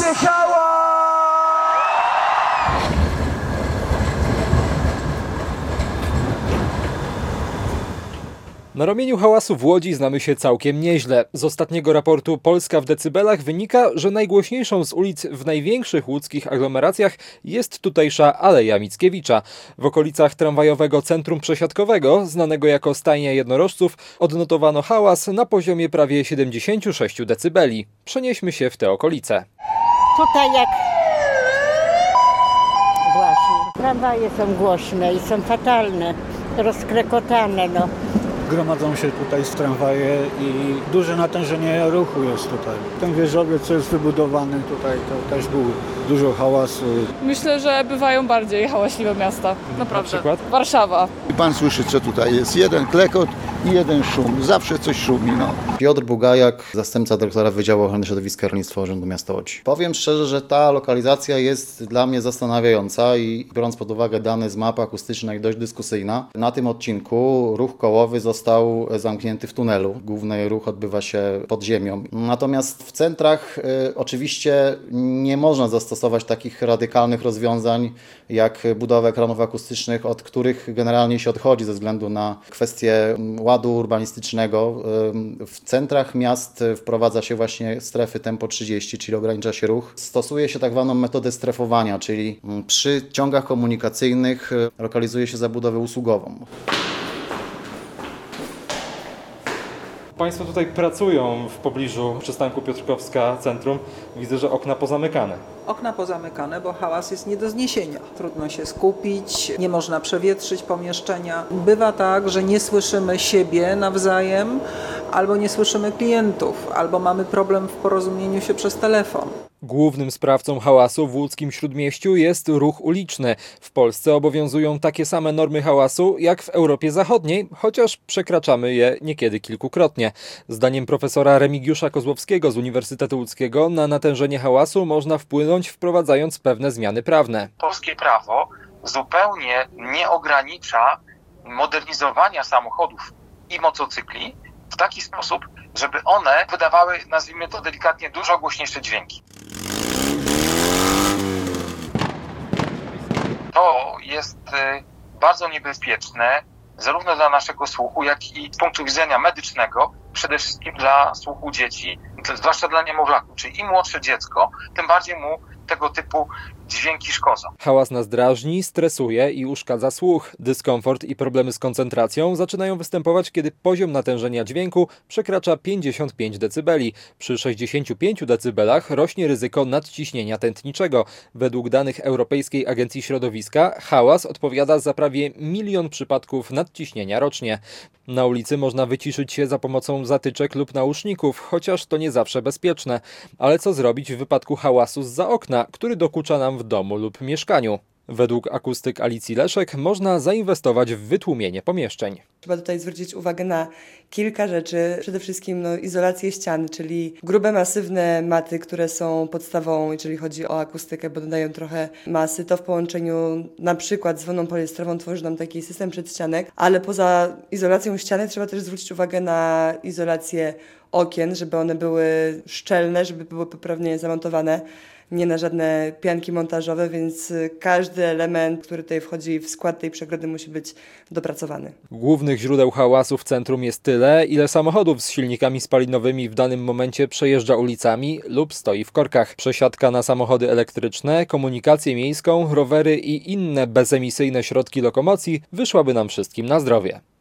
hałas! Na romieniu hałasu w Łodzi znamy się całkiem nieźle. Z ostatniego raportu Polska w decybelach wynika, że najgłośniejszą z ulic w największych łódzkich aglomeracjach jest tutejsza Aleja Mickiewicza. W okolicach tramwajowego centrum przesiadkowego, znanego jako stajnia jednorożców, odnotowano hałas na poziomie prawie 76 decybeli. Przenieśmy się w te okolice. Tutaj jak... Właśnie. Tramwaje są głośne i są fatalne, rozkrekotane, no. Gromadzą się tutaj z tramwaje i duże natężenie ruchu jest tutaj. Ten wieżowiec, co jest wybudowany tutaj, to też był dużo hałasu. Myślę, że bywają bardziej hałaśliwe miasta. Naprawdę. Na przykład? Warszawa. I pan słyszy, co tutaj jest. Jeden klekot i jeden szum. Zawsze coś szumi, no. Piotr Bugajak, zastępca dyrektora Wydziału Ochrony Środowiska i Rolnictwa Urzędu Miasta Łodzi. Powiem szczerze, że ta lokalizacja jest dla mnie zastanawiająca i biorąc pod uwagę dane z mapy akustycznej dość dyskusyjna. Na tym odcinku ruch kołowy został zamknięty w tunelu. Główny ruch odbywa się pod ziemią. Natomiast w centrach oczywiście nie można zastosować takich radykalnych rozwiązań jak budowa ekranów akustycznych, od których generalnie się odchodzi ze względu na kwestie ładu urbanistycznego. W centrach miast wprowadza się właśnie strefy tempo 30, czyli ogranicza się ruch. Stosuje się tak zwaną metodę strefowania, czyli przy ciągach komunikacyjnych lokalizuje się zabudowę usługową. Państwo tutaj pracują w pobliżu przystanku Piotrkowska Centrum. Widzę, że okna pozamykane. Okna pozamykane, bo hałas jest nie do zniesienia. Trudno się skupić, nie można przewietrzyć pomieszczenia. Bywa tak, że nie słyszymy siebie nawzajem, albo nie słyszymy klientów, albo mamy problem w porozumieniu się przez telefon. Głównym sprawcą hałasu w łódzkim Śródmieściu jest ruch uliczny. W Polsce obowiązują takie same normy hałasu jak w Europie Zachodniej, chociaż przekraczamy je niekiedy kilkukrotnie. Zdaniem profesora Remigiusza Kozłowskiego z Uniwersytetu Łódzkiego na natężenie hałasu można wpłynąć, wprowadzając pewne zmiany prawne. Polskie prawo zupełnie nie ogranicza modernizowania samochodów i motocykli w taki sposób, żeby one wydawały, nazwijmy to delikatnie, dużo głośniejsze dźwięki. To jest bardzo niebezpieczne zarówno dla naszego słuchu, jak i z punktu widzenia medycznego, przede wszystkim dla słuchu dzieci, zwłaszcza dla niemowlaków. Czyli im młodsze dziecko, tym bardziej mu tego typu dźwięki szkodzą. Hałas nas drażni, stresuje i uszkadza słuch. Dyskomfort i problemy z koncentracją zaczynają występować, kiedy poziom natężenia dźwięku przekracza 55 dB. Przy 65 dB rośnie ryzyko nadciśnienia tętniczego. Według danych Europejskiej Agencji Środowiska hałas odpowiada za prawie 1 milion przypadków nadciśnienia rocznie. Na ulicy można wyciszyć się za pomocą zatyczek lub nauszników, chociaż to nie zawsze bezpieczne. Ale co zrobić w wypadku hałasu zza okna, który dokucza nam w domu lub mieszkaniu? Według akustyk Alicji Leszek można zainwestować w wytłumienie pomieszczeń. Trzeba tutaj zwrócić uwagę na kilka rzeczy. Przede wszystkim izolację ścian, czyli grube, masywne maty, które są podstawą, jeżeli chodzi o akustykę, bo dodają trochę masy. To w połączeniu na przykład z woną poliestrową tworzy nam taki system przedścianek, ale poza izolacją ścianek trzeba też zwrócić uwagę na izolację okien, żeby one były szczelne, żeby były poprawnie zamontowane. Nie na żadne pianki montażowe, więc każdy element, który tutaj wchodzi w skład tej przegrody, musi być dopracowany. Głównych źródeł hałasu w centrum jest tyle, ile samochodów z silnikami spalinowymi w danym momencie przejeżdża ulicami lub stoi w korkach. Przesiadka na samochody elektryczne, komunikację miejską, rowery i inne bezemisyjne środki lokomocji wyszłaby nam wszystkim na zdrowie.